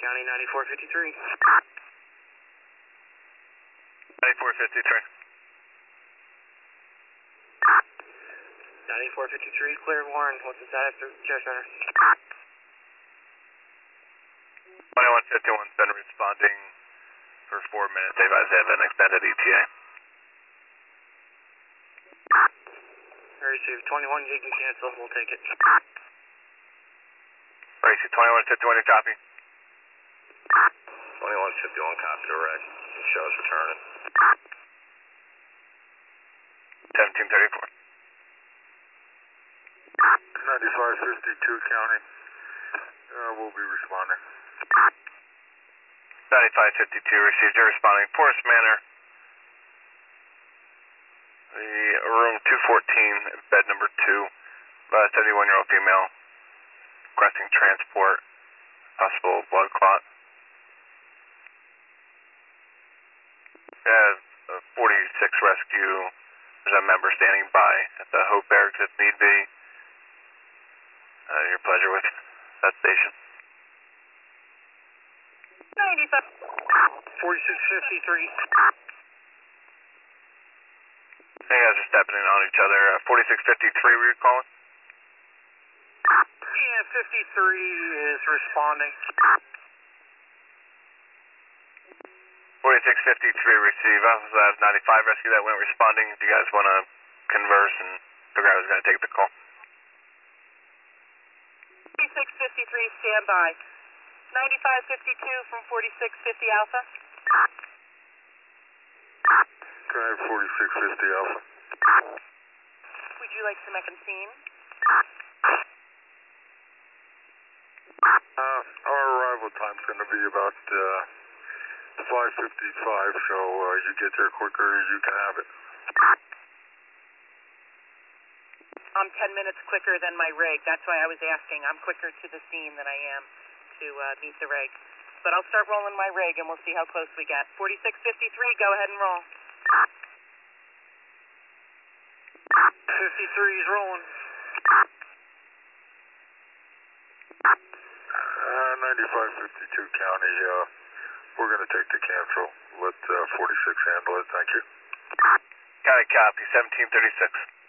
County 9453. 9453. 9453, clear Warren. What's the status of Care Center? 2151's been responding for 4 minutes. They advise they have an extended ETA. Received 21, you can cancel. We'll take it. Received 2151, your copy. 2151, copy direct. It shows returning. 1734. 9552 County. We'll be responding. 9552 received. You're responding. Forest Manor. The room 214, bed number 2. 71-year-old female requesting transport. Possible blood clot. As 46 rescue. There's a member standing by at the Hope Barracks if need be. Your pleasure with that station. 95. 4653. You guys are stepping in on each other. 4653, were you calling? Yeah, 53 is responding. 4653 receive. I also have 95 rescue that went responding. If you guys want to converse and figure out who's going to take the call. 4653, stand by. 9552 from 4650 Alpha. Okay, 4650 Alpha. Would you like some scene? Our arrival time's going to be about 5:55, so you get there quicker, you can have it. I'm 10 minutes quicker than my rig. That's why I was asking. I'm quicker to the scene than I am to meet the rig. But I'll start rolling my rig and we'll see how close we get. 4653, go ahead and roll. 53 is rolling. 9552 County, we're going to take the cancel. Let 46 handle it, thank you. Got a copy, 1736.